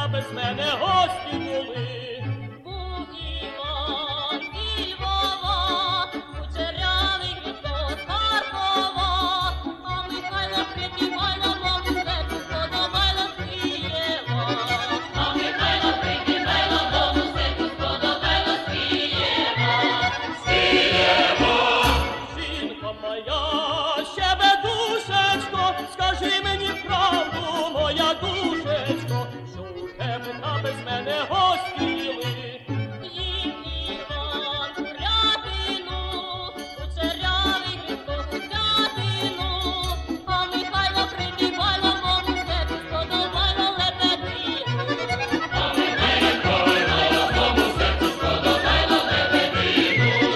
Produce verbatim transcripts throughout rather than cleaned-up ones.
та без мене гості були. Був Іван і Львова, кучерявий Грицько з Харкова, а Михайло Прикипайло мов серцю сподобайло Києва. А Михайло Прикипайло мов серцю сподобайло Києва. Жінко моя, щебетушечко, скажи мені правду, моя душечко, що у тебе та без мене гості були. Їх Іван курятину, кучерявий Грицько гусятину, а Михайло Прикипайло мов серцю сподобайло лебедину. А Михайло Прикипайло мов серцю сподобайло лебедину.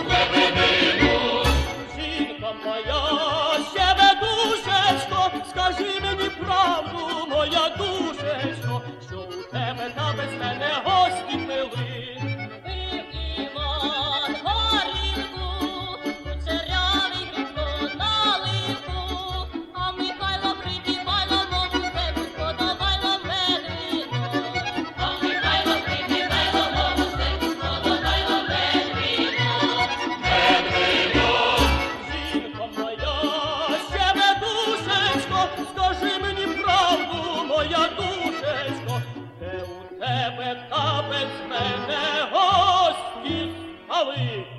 Жінка моя, щебетушечко, скажи мені правду, моя душечко, що у тебе та без мене гості пили. Пив Іван горілку, кучерявий Грицько наливку, а Михайло Прикипайло мов серцю сподобайло медвину. А Михайло Прикипайло мов серцю сподобайло медвину. Жінко моя, щебетушечко, скажи мені правду, моя душечко, де у тебе та без мене гості стали.